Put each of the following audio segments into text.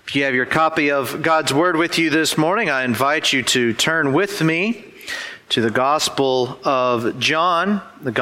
If you have your copy of God's Word with you this morning, I invite you to turn with me to the Gospel of John,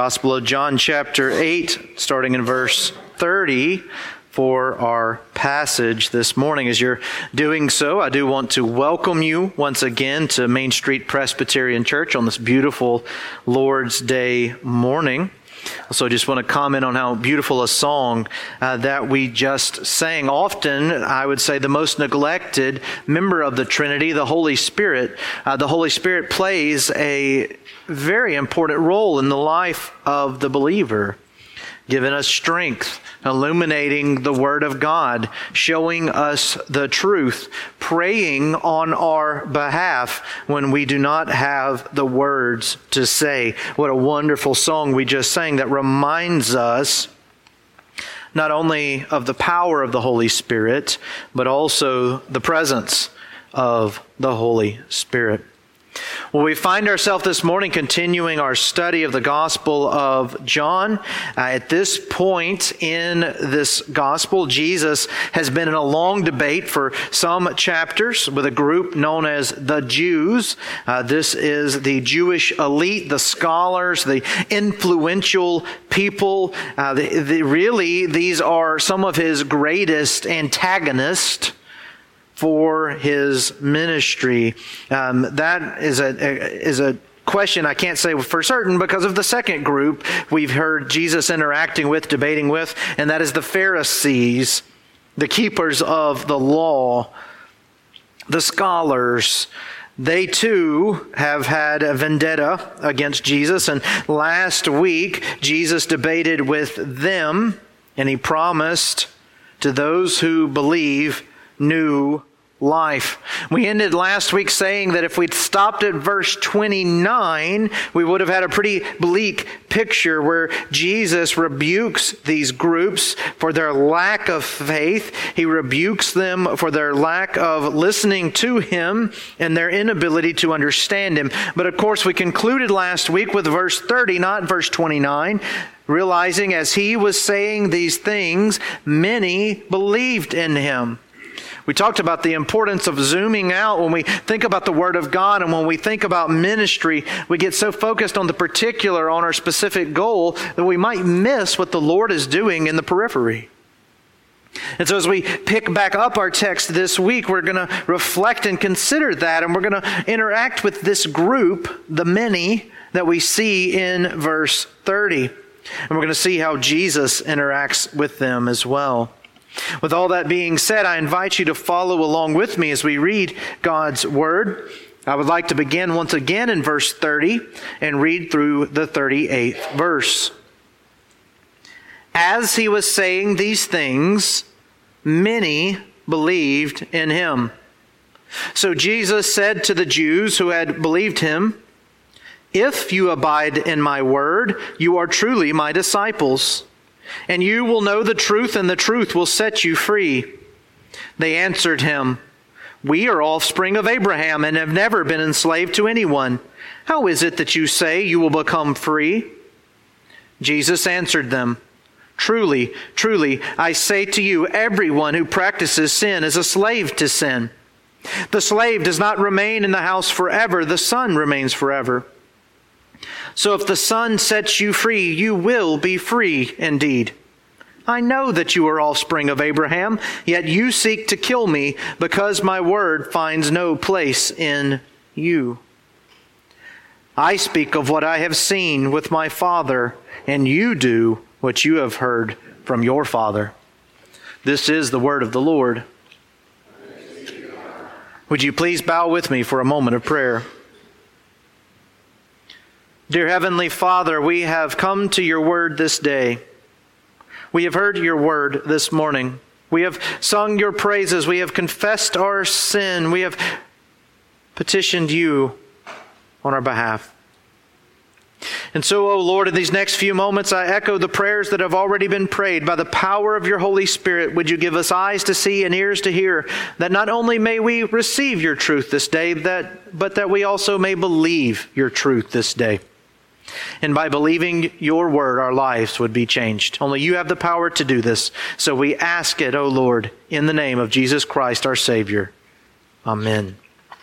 chapter 8, starting in verse 30 for our passage this morning. As you're doing so, I do want to welcome you once again to Main Street Presbyterian Church on this beautiful Lord's Day morning. Also, I just want to comment on how beautiful a song that we just sang. Often, I would say, the most neglected member of the Trinity, the Holy Spirit. The Holy Spirit plays a very important role in the life of the believer, giving us strength, illuminating the Word of God, showing us the truth, praying on our behalf when we do not have the words to say. What a wonderful song we just sang that reminds us not only of the power of the Holy Spirit, but also the presence of the Holy Spirit. Well, we find ourselves this morning continuing our study of the Gospel of John. At this point in this Gospel, Jesus has been in a long debate for some chapters with a group known as the Jews. This is the Jewish elite, the scholars, the influential people. Really, these are some of his greatest antagonists for his ministry. That is a question I can't say for certain because of the second group we've heard Jesus interacting with, debating with, and that is the Pharisees, the keepers of the law, the scholars. They too have had a vendetta against Jesus, and last week Jesus debated with them, and he promised to those who believe new life. We ended last week saying that if we'd stopped at verse 29, we would have had a pretty bleak picture where Jesus rebukes these groups for their lack of faith. He rebukes them for their lack of listening to Him and their inability to understand Him. But of course, we concluded last week with verse 30, not verse 29, realizing as He was saying these things, many believed in Him. We talked about the importance of zooming out when we think about the Word of God, and when we think about ministry, we get so focused on the particular, on our specific goal, that we might miss what the Lord is doing in the periphery. And so as we pick back up our text this week, we're going to reflect and consider that, and we're going to interact with this group, the many, that we see in verse 30. And we're going to see how Jesus interacts with them as well. With all that being said, I invite you to follow along with me as we read God's Word. I would like to begin once again in verse 30 and read through the 38th verse. As he was saying these things, many believed in him. So Jesus said to the Jews who had believed him, "If you abide in my word, you are truly my disciples. And you will know the truth, and the truth will set you free." They answered him, "We are offspring of Abraham and have never been enslaved to anyone. How is it that you say you will become free?" Jesus answered them, "Truly, truly, I say to you, everyone who practices sin is a slave to sin. The slave does not remain in the house forever, the son remains forever. So if the Son sets you free, you will be free indeed. I know that you are offspring of Abraham, yet you seek to kill me because my word finds no place in you. I speak of what I have seen with my Father, and you do what you have heard from your father." This is the word of the Lord. Would you please bow with me for a moment of prayer? Dear Heavenly Father, we have come to your word this day. We have heard your word this morning. We have sung your praises. We have confessed our sin. We have petitioned you on our behalf. And so, O Lord, in these next few moments, I echo the prayers that have already been prayed. By the power of your Holy Spirit, would you give us eyes to see and ears to hear, that not only may we receive your truth this day, but that we also may believe your truth this day. And by believing your word, our lives would be changed. Only you have the power to do this. So we ask it, O Lord, in the name of Jesus Christ, our Savior. Amen.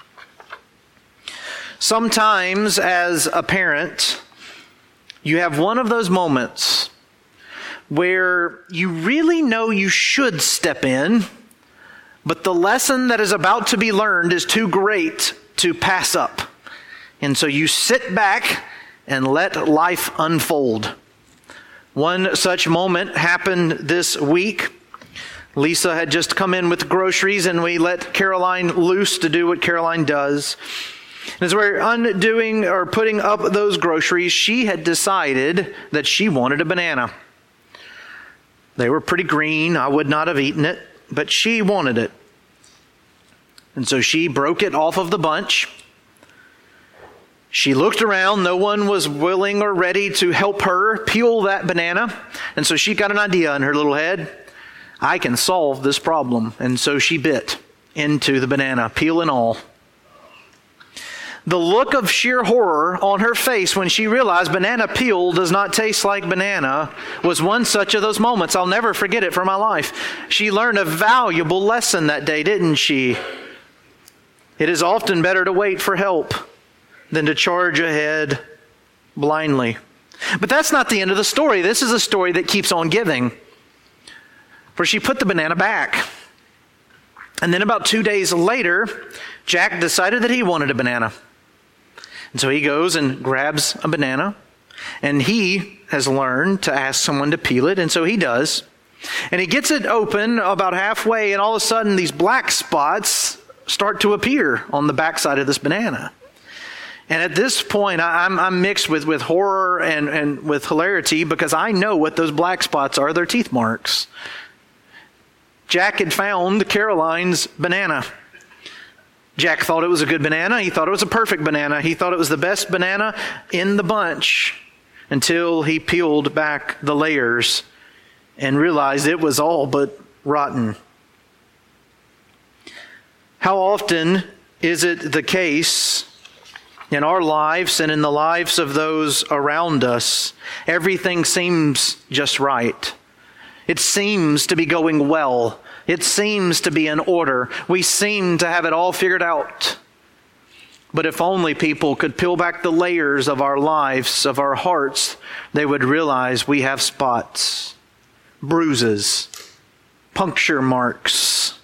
Sometimes as a parent, you have one of those moments where you really know you should step in, but the lesson that is about to be learned is too great to pass up. And so you sit back and let life unfold. One such moment happened this week. Lisa had just come in with groceries, and we let Caroline loose to do what Caroline does. And as we're undoing or putting up those groceries, she had decided that she wanted a banana. They were pretty green. I would not have eaten it, but she wanted it. And so she broke it off of the bunch. She looked around. No one was willing or ready to help her peel that banana. And so she got an idea in her little head. I can solve this problem. And so she bit into the banana, peel and all. The look of sheer horror on her face when she realized banana peel does not taste like banana was one such of those moments. I'll never forget it for my life. She learned a valuable lesson that day, didn't she? It is often better to wait for help than to charge ahead blindly. But that's not the end of the story. This is a story that keeps on giving. For she put the banana back. And then about 2 days later, Jack decided that he wanted a banana. And so he goes and grabs a banana. And he has learned to ask someone to peel it. And so he does. And he gets it open about halfway. And all of a sudden, these black spots start to appear on the backside of this banana. And at this point, I'm mixed with horror and with hilarity, because I know what those black spots are. They're teeth marks. Jack had found Caroline's banana. Jack thought it was a good banana. He thought it was a perfect banana. He thought it was the best banana in the bunch until he peeled back the layers and realized it was all but rotten. How often is it the case in our lives and in the lives of those around us, everything seems just right. It seems to be going well. It seems to be in order. We seem to have it all figured out. But if only people could peel back the layers of our lives, of our hearts, they would realize we have spots, bruises, puncture marks.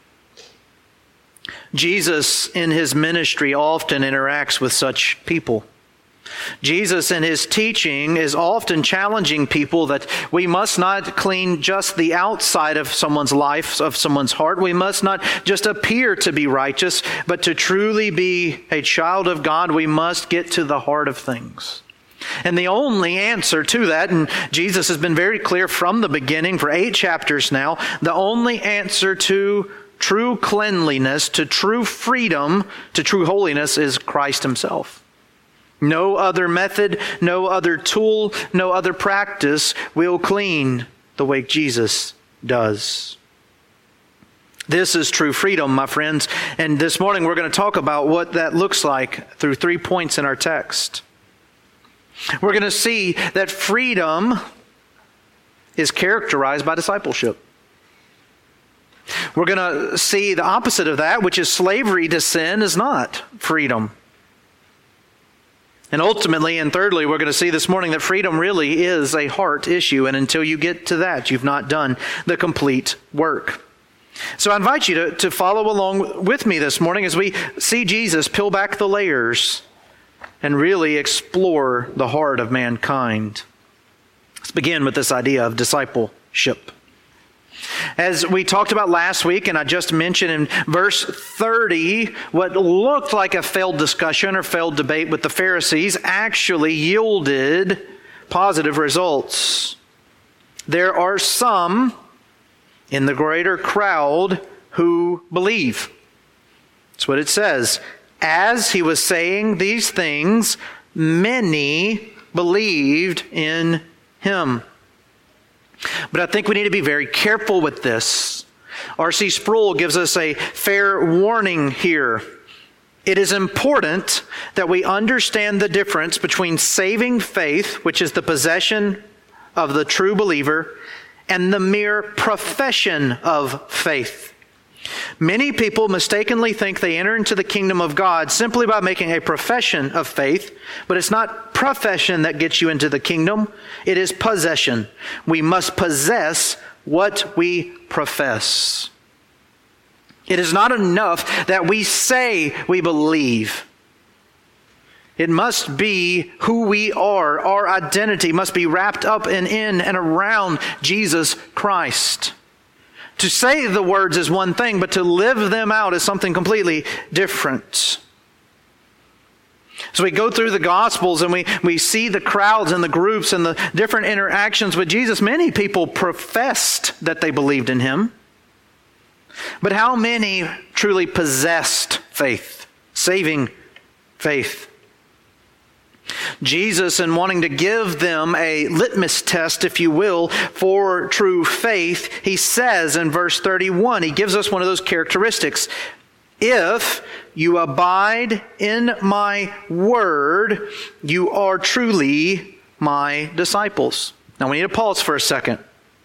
Jesus in his ministry often interacts with such people. Jesus in his teaching is often challenging people that we must not clean just the outside of someone's life, of someone's heart. We must not just appear to be righteous, but to truly be a child of God, we must get to the heart of things. And the only answer to that, and Jesus has been very clear from the beginning for 8 chapters now, the only answer to true cleanliness, to true freedom, to true holiness is Christ himself. No other method, no other tool, no other practice will clean the way Jesus does. This is true freedom, my friends. And this morning we're going to talk about what that looks like through 3 points in our text. We're going to see that freedom is characterized by discipleship. We're going to see the opposite of that, which is slavery to sin is not freedom. And ultimately, and thirdly, we're going to see this morning that freedom really is a heart issue. And until you get to that, you've not done the complete work. So I invite you to follow along with me this morning as we see Jesus peel back the layers and really explore the heart of mankind. Let's begin with this idea of discipleship. As we talked about last week, and I just mentioned in verse 30, what looked like a failed discussion or failed debate with the Pharisees actually yielded positive results. There are some in the greater crowd who believe. That's what it says. As he was saying these things, many believed in him. But I think we need to be very careful with this. R.C. Sproul gives us a fair warning here. It is important that we understand the difference between saving faith, which is the possession of the true believer, and the mere profession of faith. Many people mistakenly think they enter into the kingdom of God simply by making a profession of faith, but it's not profession that gets you into the kingdom. It is possession. We must possess what we profess. It is not enough that we say we believe. It must be who we are. Our identity must be wrapped up in and around Jesus Christ. To say the words is one thing, but to live them out is something completely different. So we go through the Gospels and we see the crowds and the groups and the different interactions with Jesus. Many people professed that they believed in Him. But how many truly possessed faith, saving faith? Jesus, in wanting to give them a litmus test, if you will, for true faith, He says in verse 31, He gives us one of those characteristics. If you abide in my word, you are truly my disciples. Now we need to pause for a second.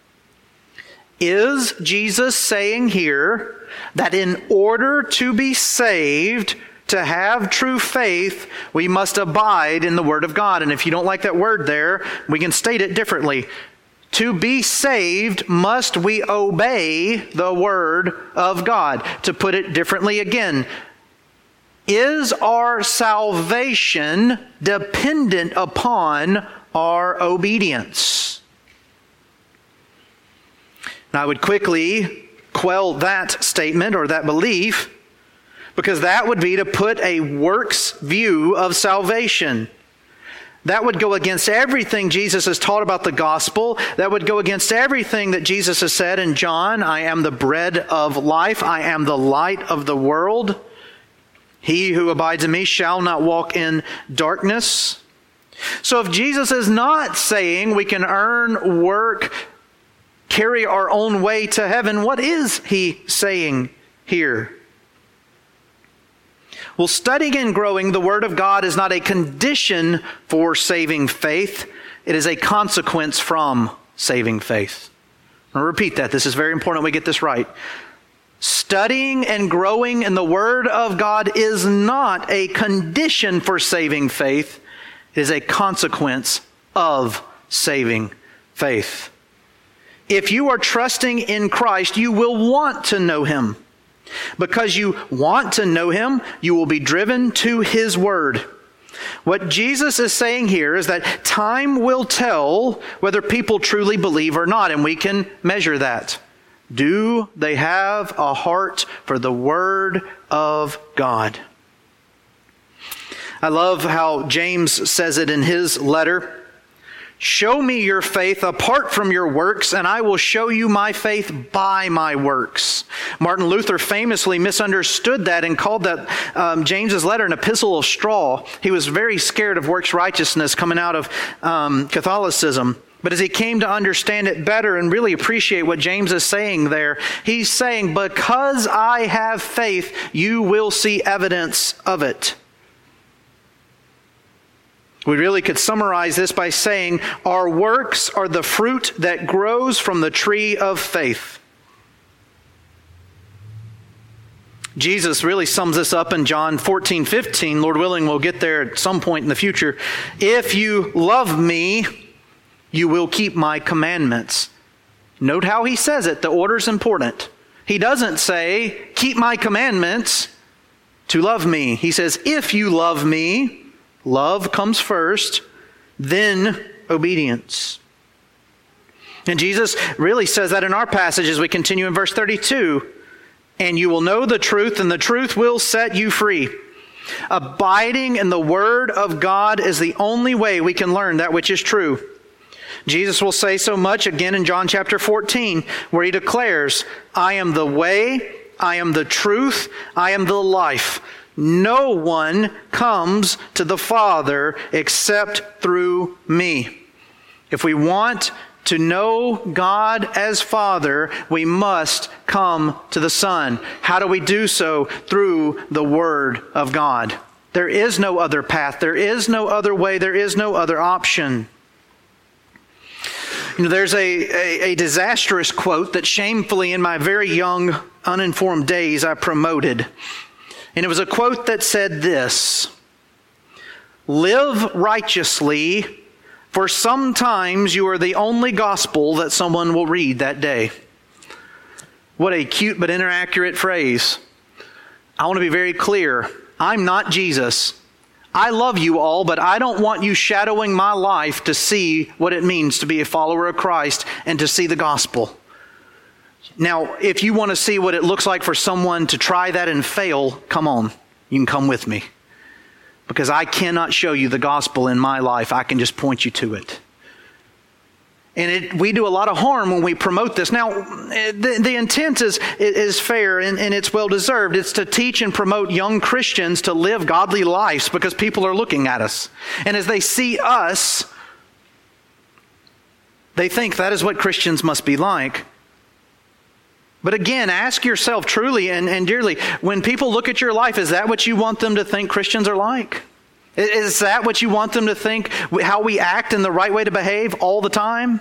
Is Jesus saying here that in order to be saved, to have true faith, we must abide in the Word of God? And if you don't like that word there, we can state it differently. To be saved, must we obey the Word of God? To put it differently again, is our salvation dependent upon our obedience? Now, I would quickly quell that statement or that belief, because that would be to put a works view of salvation. That would go against everything Jesus has taught about the gospel. That would go against everything that Jesus has said in John. I am the bread of life. I am the light of the world. He who abides in me shall not walk in darkness. So if Jesus is not saying we can earn, work, carry our own way to heaven, what is He saying here? Well, studying and growing the Word of God is not a condition for saving faith. It is a consequence from saving faith. I'll repeat that. This is very important we get this right. Studying and growing in the Word of God is not a condition for saving faith. It is a consequence of saving faith. If you are trusting in Christ, you will want to know Him. Because you want to know Him, you will be driven to His Word. What Jesus is saying here is that time will tell whether people truly believe or not, and we can measure that. Do they have a heart for the Word of God? I love how James says it in his letter. Show me your faith apart from your works, and I will show you my faith by my works. Martin Luther famously misunderstood that and called that James's letter an epistle of straw. He was very scared of works righteousness coming out of Catholicism. But as he came to understand it better and really appreciate what James is saying there, he's saying, because I have faith, you will see evidence of it. We really could summarize this by saying our works are the fruit that grows from the tree of faith. Jesus really sums this up in John 14:15. Lord willing, we'll get there at some point in the future. If you love me, you will keep my commandments. Note how he says it. The order's important. He doesn't say, keep my commandments to love me. He says, if you love me, love comes first, then obedience. And Jesus really says that in our passage as we continue in verse 32. And you will know the truth, and the truth will set you free. Abiding in the Word of God is the only way we can learn that which is true. Jesus will say so much again in John chapter 14, where He declares, I am the way, I am the truth, I am the life. No one comes to the Father except through me. If we want To know God as Father, we must come to the Son. How do we do so? Through the Word of God. There is no other path. There is no other way. There is no other option. You know, there's a disastrous quote that shamefully in my very young, uninformed days I promoted. And it was a quote that said this: "Live righteously, for sometimes you are the only gospel that someone will read that day." What a cute but inaccurate phrase. I want to be very clear. I'm not Jesus. I love you all, but I don't want you shadowing my life to see what it means to be a follower of Christ and to see the gospel. Now, if you want to see what it looks like for someone to try that and fail, come on, you can come with me. Because I cannot show you the gospel in my life. I can just point you to it. And we do a lot of harm when we promote this. Now, the intent is fair and it's well-deserved. It's to teach and promote young Christians to live godly lives because people are looking at us. And as they see us, they think that is what Christians must be like. But again, ask yourself truly and dearly, when people look at your life, is that what you want them to think Christians are like? Is that what you want them to think, how we act and the right way to behave all the time?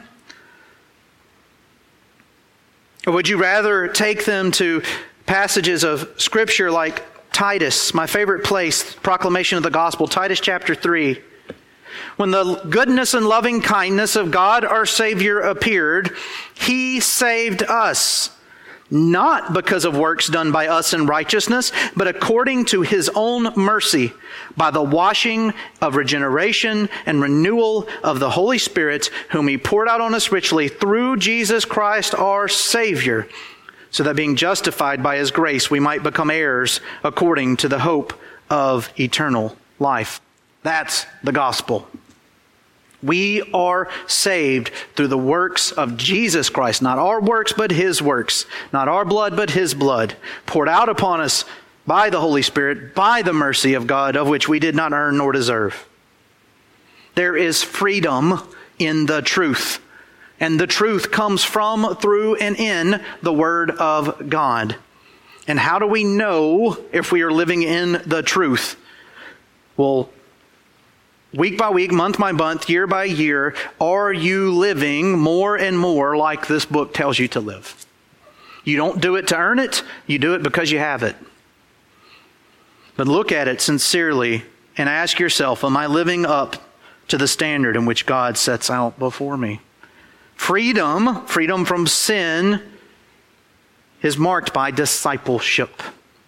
Or would you rather take them to passages of Scripture like Titus, my favorite place, proclamation of the gospel, Titus chapter 3. When the goodness and loving kindness of God our Savior appeared, He saved us, not because of works done by us in righteousness, but according to His own mercy, by the washing of regeneration and renewal of the Holy Spirit, whom He poured out on us richly through Jesus Christ our Savior, so that being justified by His grace, we might become heirs according to the hope of eternal life. That's the gospel. We are saved through the works of Jesus Christ. Not our works, but His works. Not our blood, but His blood. Poured out upon us by the Holy Spirit, by the mercy of God, of which we did not earn nor deserve. There is freedom in the truth. And the truth comes from, through, and in the Word of God. And how do we know if we are living in the truth? Well, week by week, month by month, year by year, are you living more and more like this book tells you to live? You don't do it to earn it. You do it because you have it. But look at it sincerely and ask yourself, am I living up to the standard in which God sets out before me? Freedom from sin is marked by discipleship.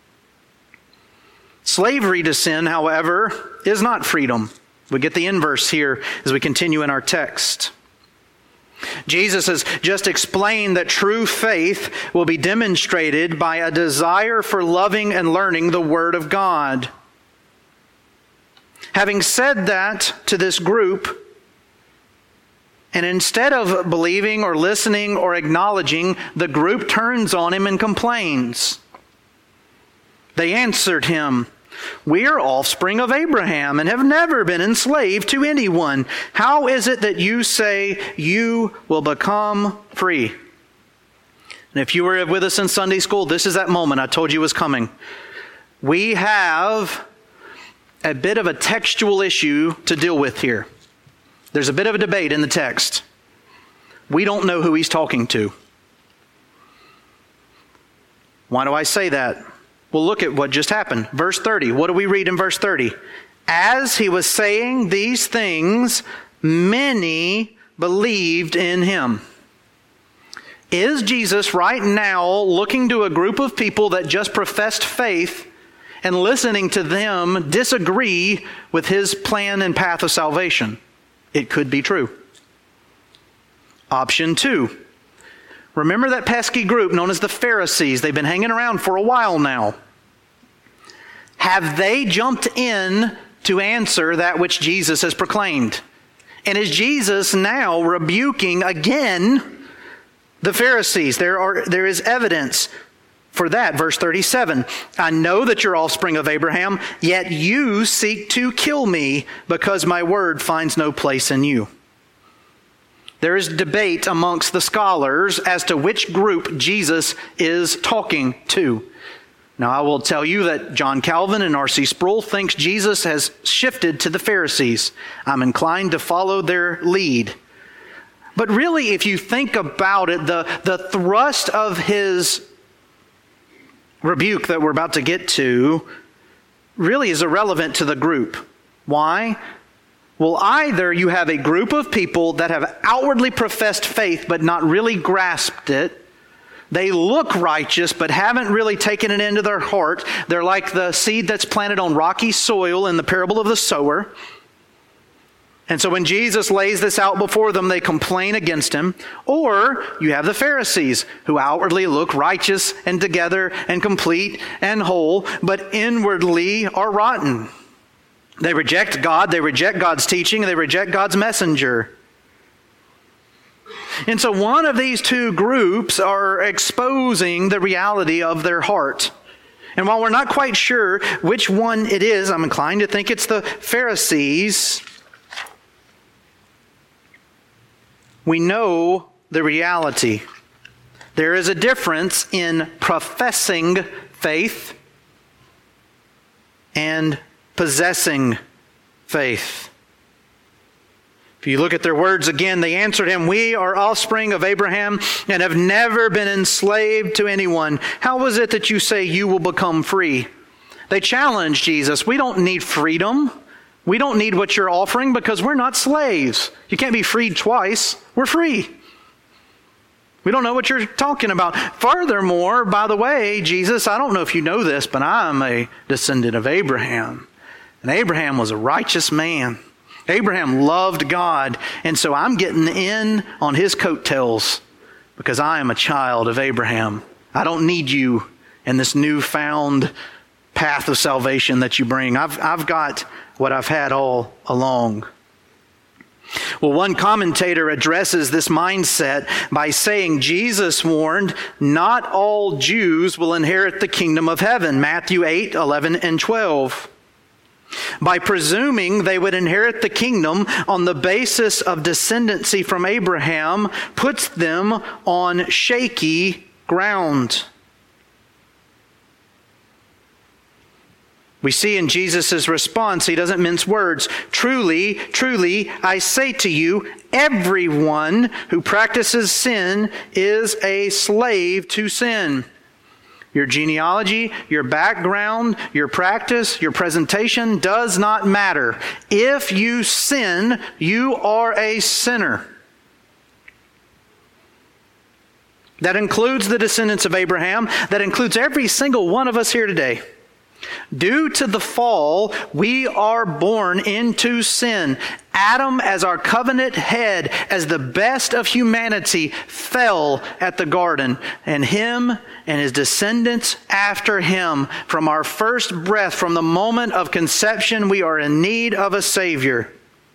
Slavery to sin, however, is not freedom. We get the inverse here as we continue in our text. Jesus has just explained that true faith will be demonstrated by a desire for loving and learning the Word of God. Having said that to this group, and instead of believing or listening or acknowledging, the group turns on Him and complains. They answered Him, "We are offspring of Abraham and have never been enslaved to anyone. How is it that you say you will become free?" And if you were with us in Sunday school, this is that moment I told you was coming. We have a bit of a textual issue to deal with here. There's a bit of a debate in the text. We don't know who He's talking to. Why do I say that? Well, look at what just happened. Verse 30. What do we read in verse 30? As He was saying these things, many believed in Him. Is Jesus right now looking to a group of people that just professed faith and listening to them disagree with His plan and path of salvation? It could be true. Option 2. Remember that pesky group known as the Pharisees. They've been hanging around for a while now. Have they jumped in to answer that which Jesus has proclaimed? And is Jesus now rebuking again the Pharisees? There is evidence for that. Verse 37, I know that you're offspring of Abraham, yet you seek to kill me because my word finds no place in you. There is debate amongst the scholars as to which group Jesus is talking to. Now, I will tell you that John Calvin and R.C. Sproul thinks Jesus has shifted to the Pharisees. I'm inclined to follow their lead. But really, if you think about it, the thrust of his rebuke that we're about to get to really is irrelevant to the group. Why? Well, either you have a group of people that have outwardly professed faith but not really grasped it. They look righteous but haven't really taken it into their heart. They're like the seed that's planted on rocky soil in the parable of the sower. And so when Jesus lays this out before them, they complain against him. Or you have the Pharisees who outwardly look righteous and together and complete and whole, but inwardly are rotten. They reject God, they reject God's teaching, they reject God's messenger. And so one of these two groups are exposing the reality of their heart. And while we're not quite sure which one it is, I'm inclined to think it's the Pharisees. We know the reality. There is a difference in professing faith and possessing faith. If you look at their words again, they answered him, "We are offspring of Abraham and have never been enslaved to anyone. How is it that you say you will become free?" They challenged Jesus. We don't need freedom. We don't need what you're offering because we're not slaves. You can't be freed twice. We're free. We don't know what you're talking about. Furthermore, by the way, Jesus, I don't know if you know this, but I'm a descendant of Abraham. And Abraham was a righteous man. Abraham loved God. And so I'm getting in on his coattails because I am a child of Abraham. I don't need you in this newfound path of salvation that you bring. I've got what I've had all along. Well, one commentator addresses this mindset by saying Jesus warned, not all Jews will inherit the kingdom of heaven. Matthew 8, 11, and 12. By presuming they would inherit the kingdom on the basis of descendancy from Abraham puts them on shaky ground. We see in Jesus' response, he doesn't mince words. Truly, truly, I say to you, everyone who practices sin is a slave to sin. Your genealogy, your background, your practice, your presentation does not matter. If you sin, you are a sinner. That includes the descendants of Abraham. That includes every single one of us here today. Due to the fall, we are born into sin. Adam, as our covenant head, as the best of humanity, fell at the garden. And him and his descendants after him, from our first breath, from the moment of conception, we are in need of a Savior.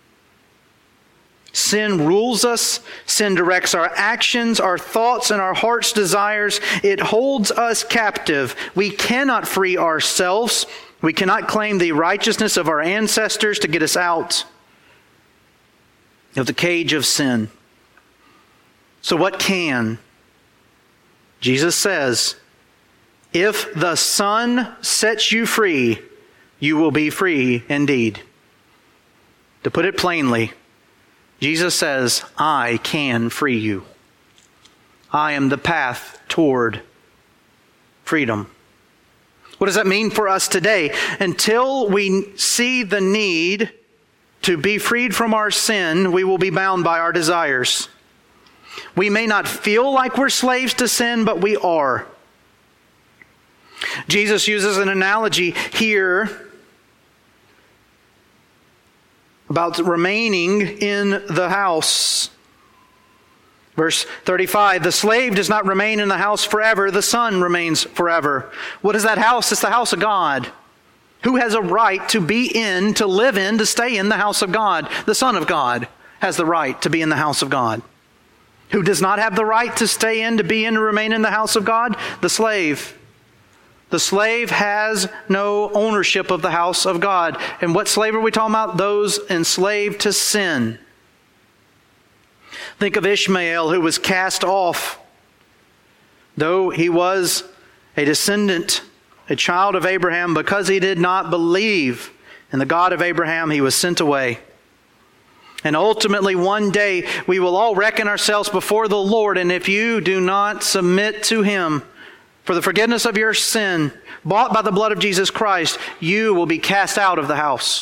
Sin rules us. Sin directs our actions, our thoughts, and our heart's desires. It holds us captive. We cannot free ourselves. We cannot claim the righteousness of our ancestors to get us out of the cage of sin. So what can? Jesus says, if the Son sets you free, you will be free indeed. To put it plainly, Jesus says, I can free you. I am the path toward freedom. What does that mean for us today? Until we see the need to be freed from our sin, we will be bound by our desires. We may not feel like we're slaves to sin, but we are. Jesus uses an analogy here about remaining in the house. Verse 35, the slave does not remain in the house forever, the son remains forever. What is that house? It's the house of God. Who has a right to be in, to live in, to stay in the house of God? The Son of God has the right to be in the house of God. Who does not have the right to stay in, to be in, to remain in the house of God? The slave. The slave has no ownership of the house of God. And what slave are we talking about? Those enslaved to sin. Think of Ishmael, who was cast off. Though he was a descendant, a child of Abraham, because he did not believe in the God of Abraham, he was sent away. And ultimately, one day, we will all reckon ourselves before the Lord. And if you do not submit to Him for the forgiveness of your sin, bought by the blood of Jesus Christ, you will be cast out of the house.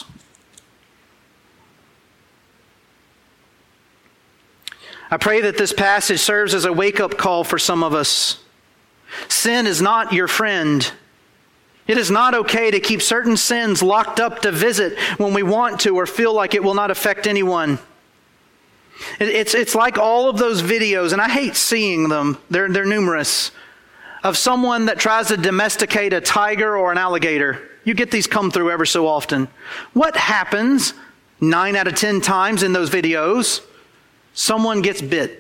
I pray that this passage serves as a wake-up call for some of us. Sin is not your friend. It is not okay to keep certain sins locked up to visit when we want to or feel like it will not affect anyone. It's like all of those videos, and I hate seeing them, they're numerous, of someone that tries to domesticate a tiger or an alligator. You get these come through ever so often. What happens 9 out of 10 times in those videos? Someone gets bit.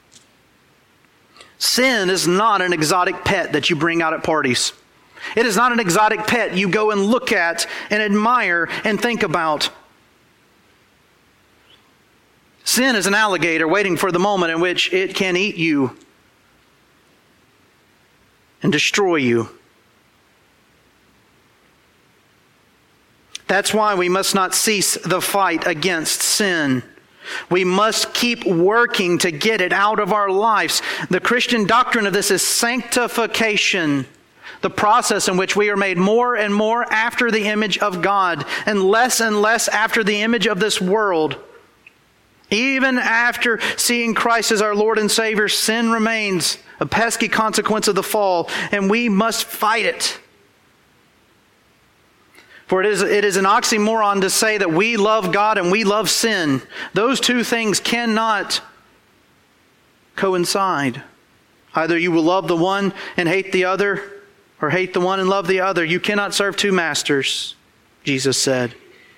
Sin is not an exotic pet that you bring out at parties. It is not an exotic pet you go and look at and admire and think about. Sin is an alligator waiting for the moment in which it can eat you and destroy you. That's why we must not cease the fight against sin. We must keep working to get it out of our lives. The Christian doctrine of this is sanctification, the process in which we are made more and more after the image of God and less after the image of this world. Even after seeing Christ as our Lord and Savior, sin remains a pesky consequence of the fall, and we must fight it. For it is an oxymoron to say that we love God and we love sin. Those two things cannot coincide. Either you will love the one and hate the other, or hate the one and love the other. You cannot serve two masters, Jesus said.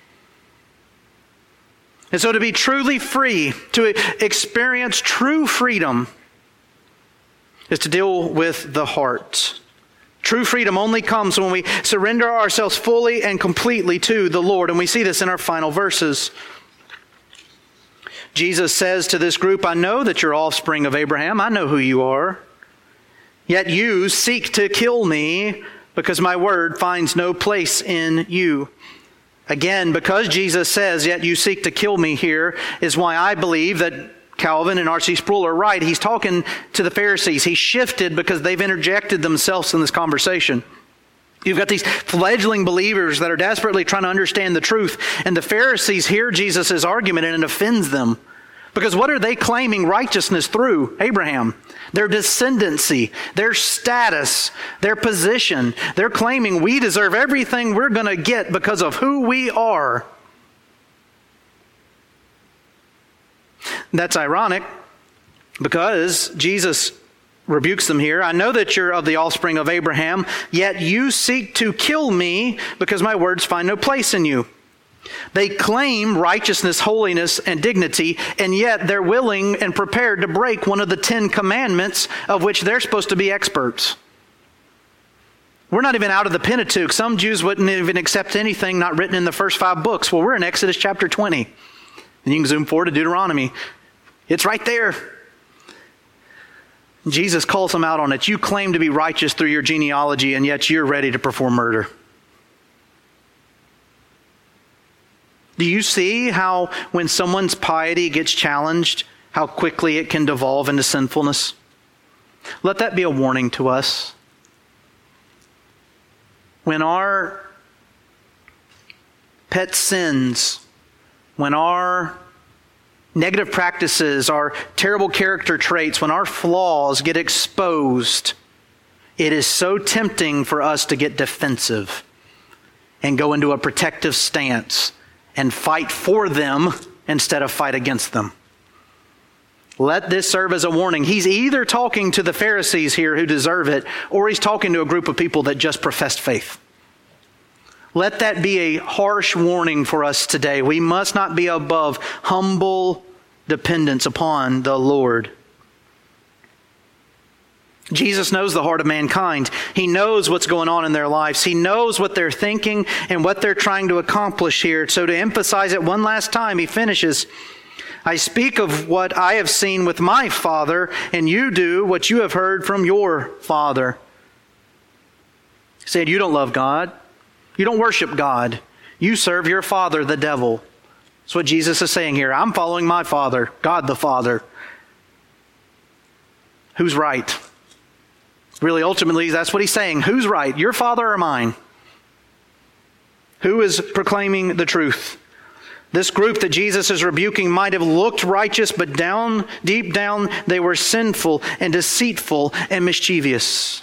And so to be truly free, to experience true freedom, is to deal with the heart. True freedom only comes when we surrender ourselves fully and completely to the Lord. And we see this in our final verses. Jesus says to this group, I know that you're offspring of Abraham. I know who you are. Yet you seek to kill me because my word finds no place in you. Again, because Jesus says, yet you seek to kill me here, is why I believe that Calvin and R.C. Sproul are right. He's talking to the Pharisees. He shifted because they've interjected themselves in this conversation. You've got these fledgling believers that are desperately trying to understand the truth. And the Pharisees hear Jesus' argument and it offends them. Because what are they claiming righteousness through? Abraham. Their descendancy, their status, their position. They're claiming we deserve everything we're going to get because of who we are. That's ironic because Jesus rebukes them here. I know that you're of the offspring of Abraham, yet you seek to kill me because my words find no place in you. They claim righteousness, holiness, and dignity, and yet they're willing and prepared to break one of the 10 commandments of which they're supposed to be experts. We're not even out of the Pentateuch. Some Jews wouldn't even accept anything not written in the first 5 books. Well, we're in Exodus chapter 20. And you can zoom forward to Deuteronomy. It's right there. Jesus calls them out on it. You claim to be righteous through your genealogy, and yet you're ready to perform murder. Do you see how when someone's piety gets challenged, how quickly it can devolve into sinfulness? Let that be a warning to us. When our pet sins, when our negative practices, our terrible character traits, when our flaws get exposed, it is so tempting for us to get defensive and go into a protective stance and fight for them instead of fight against them. Let this serve as a warning. He's either talking to the Pharisees here who deserve it, or he's talking to a group of people that just professed faith. Let that be a harsh warning for us today. We must not be above humble dependence upon the Lord. Jesus knows the heart of mankind. He knows what's going on in their lives. He knows what they're thinking and what they're trying to accomplish here. So to emphasize it one last time, he finishes, I speak of what I have seen with my Father, and you do what you have heard from your father. He said, you don't love God. You don't worship God. You serve your father, the devil. That's what Jesus is saying here. I'm following my Father, God the Father. Who's right? Really, ultimately, that's what he's saying. Who's right, your father or mine? Who is proclaiming the truth? This group that Jesus is rebuking might have looked righteous, but deep down, they were sinful and deceitful and mischievous.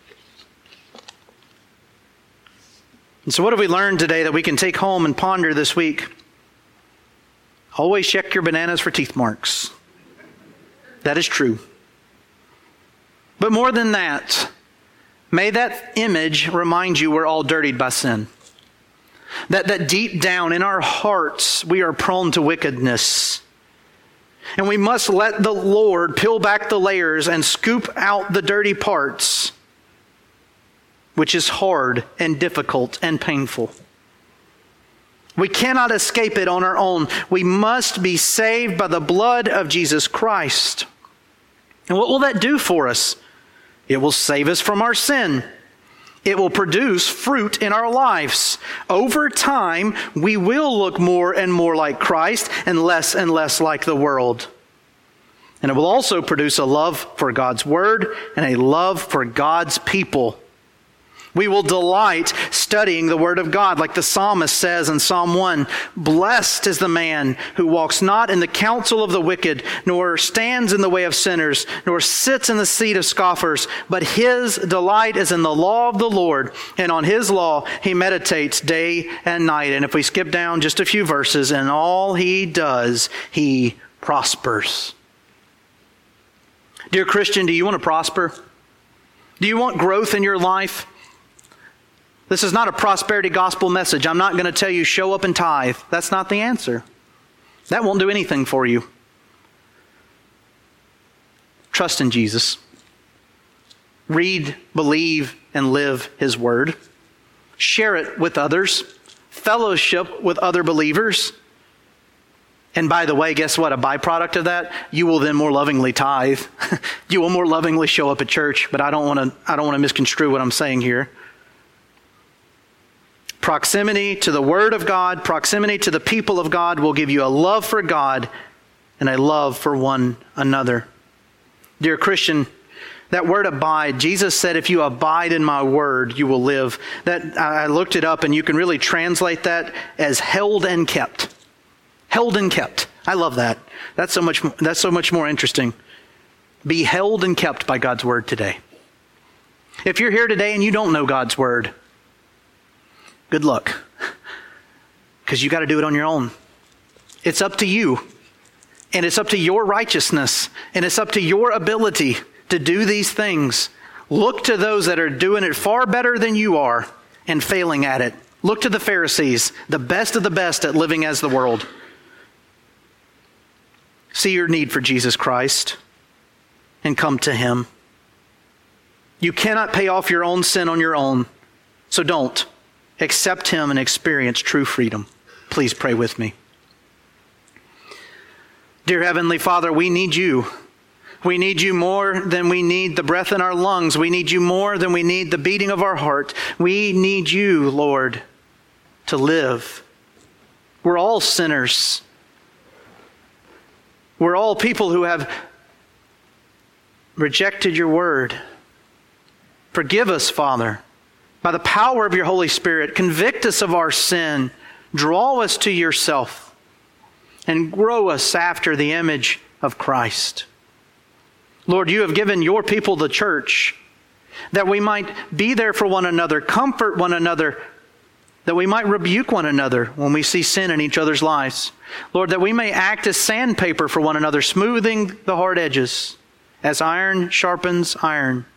And so what have we learned today that we can take home and ponder this week? Always check your bananas for teeth marks. That is true. But more than that, may that image remind you we're all dirtied by sin. That deep down in our hearts, we are prone to wickedness. And we must let the Lord peel back the layers and scoop out the dirty parts, which is hard and difficult and painful. We cannot escape it on our own. We must be saved by the blood of Jesus Christ. And what will that do for us? It will save us from our sin. It will produce fruit in our lives. Over time, we will look more and more like Christ and less like the world. And it will also produce a love for God's Word and a love for God's people. We will delight studying the Word of God, like the psalmist says in Psalm 1, "Blessed is the man who walks not in the counsel of the wicked, nor stands in the way of sinners, nor sits in the seat of scoffers, but his delight is in the law of the Lord, and on his law he meditates day and night." And if we skip down just a few verses, "and all he does, he prospers." Dear Christian, do you want to prosper? Do you want growth in your life? This is not a prosperity gospel message. I'm not going to tell you show up and tithe. That's not the answer. That won't do anything for you. Trust in Jesus. Read, believe, and live His Word. Share it with others. Fellowship with other believers. And by the way, guess what? A byproduct of that, you will then more lovingly tithe. You will more lovingly show up at church. But I don't want to misconstrue what I'm saying here. Proximity to the Word of God, proximity to the people of God will give you a love for God and a love for one another. Dear Christian, that word abide, Jesus said, if you abide in my word, you will live. That I looked it up, and you can really translate that as held and kept. Held and kept. I love that. That's so much more interesting. Be held and kept by God's word today. If you're here today and you don't know God's word, good luck, because you got to do it on your own. It's up to you, and it's up to your righteousness, and it's up to your ability to do these things. Look to those that are doing it far better than you are and failing at it. Look to the Pharisees, the best of the best at living as the world. See your need for Jesus Christ and come to Him. You cannot pay off your own sin on your own, so don't. Accept Him and experience true freedom. Please pray with me. Dear Heavenly Father, we need you. We need you more than we need the breath in our lungs. We need you more than we need the beating of our heart. We need you, Lord, to live. We're all sinners. We're all people who have rejected your word. Forgive us, Father. By the power of your Holy Spirit, convict us of our sin, draw us to yourself, and grow us after the image of Christ. Lord, you have given your people the church, that we might be there for one another, comfort one another, that we might rebuke one another when we see sin in each other's lives. Lord, that we may act as sandpaper for one another, smoothing the hard edges, as iron sharpens iron.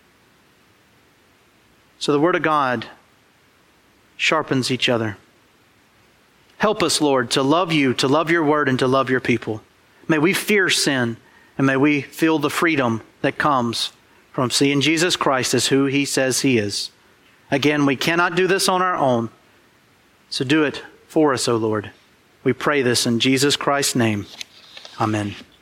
So the Word of God sharpens each other. Help us, Lord, to love you, to love your Word, and to love your people. May we fear sin, and may we feel the freedom that comes from seeing Jesus Christ as who He says He is. Again, we cannot do this on our own, so do it for us, O Lord. We pray this in Jesus Christ's name. Amen.